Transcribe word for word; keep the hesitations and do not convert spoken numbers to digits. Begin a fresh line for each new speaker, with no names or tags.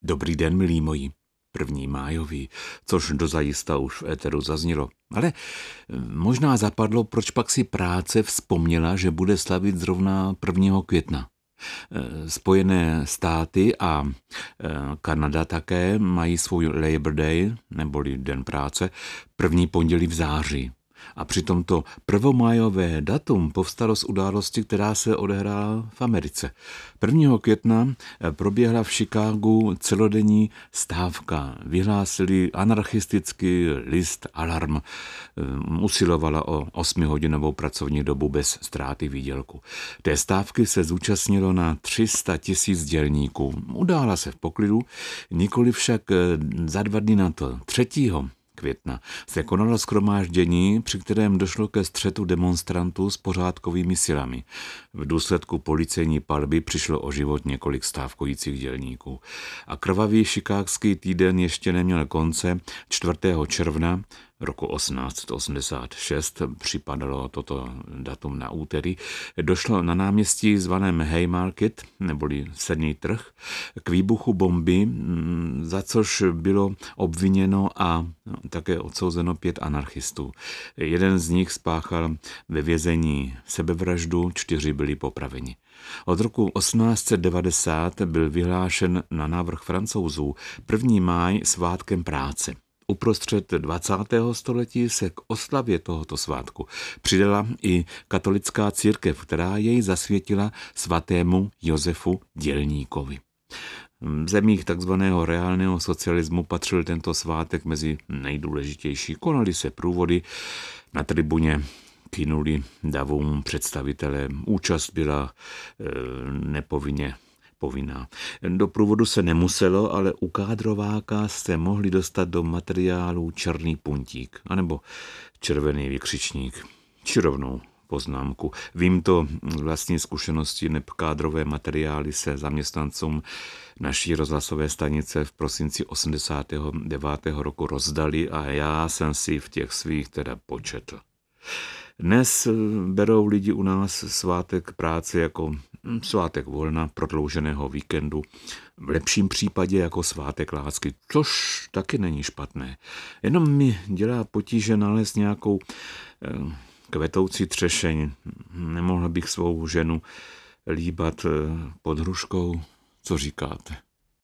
Dobrý den, milí moji. První májový, což dozajista už v éteru zaznělo. Ale možná zapadlo, proč pak si práce vzpomněla, že bude slavit zrovna prvního května. Spojené státy a Kanada také mají svůj Labor Day, neboli Den práce, první pondělí v září. A přitom to prvomájové datum povstalo z události, která se odehrála v Americe. prvního května proběhla v Chicagu celodenní stávka. Vyhlásili anarchistický list Alarm. Usilovala o osmihodinovou pracovní dobu bez ztráty výdělku. Té stávky se zúčastnilo na tři sta tisíc dělníků. Udála se v poklidu, nikoli však za dva dny na to, třetího května se konalo shromáždění, při kterém došlo ke střetu demonstrantů s pořádkovými silami. V důsledku policejní palby přišlo o život několik stávkujících dělníků. A krvavý chicagský týden ještě neměl konce. čtvrtého června roku osmnáct osmdesát šest, připadalo toto datum na úterý, došlo na náměstí zvaném Haymarket, neboli Sedmý trh, k výbuchu bomby, za což bylo obviněno a také odsouzeno pět anarchistů. Jeden z nich spáchal ve vězení sebevraždu, čtyři byli popraveni. Od roku osmnáct set devadesát byl vyhlášen na návrh Francouzů první máj svátkem práce. Uprostřed dvacátého století se k oslavě tohoto svátku přidala i katolická církev, která jej zasvětila svatému Josefu Dělníkovi. V zemích takzvaného reálného socialismu patřil tento svátek mezi nejdůležitější. Konaly se průvody na tribuně, kynuli davům představitelé. Účast byla e, nepovinně povinná. Do průvodu se nemuselo, ale u kádrováka se mohli dostat do materiálu černý puntík anebo červený vykřičník, či rovnou poznámku. Vím to z vlastní zkušenosti, neb kádrové materiály se zaměstnancům naší rozhlasové stanice v prosinci osmdesátého devátého roku rozdali a já jsem si v těch svých teda početl. Dnes berou lidi u nás svátek práce jako svátek volna, prodlouženého víkendu, v lepším případě jako svátek lásky, což taky není špatné. Jenom mi dělá potíže nalézt nějakou eh, kvetoucí třešeň. Nemohl bych svou ženu líbat eh, pod hruškou, co říkáte?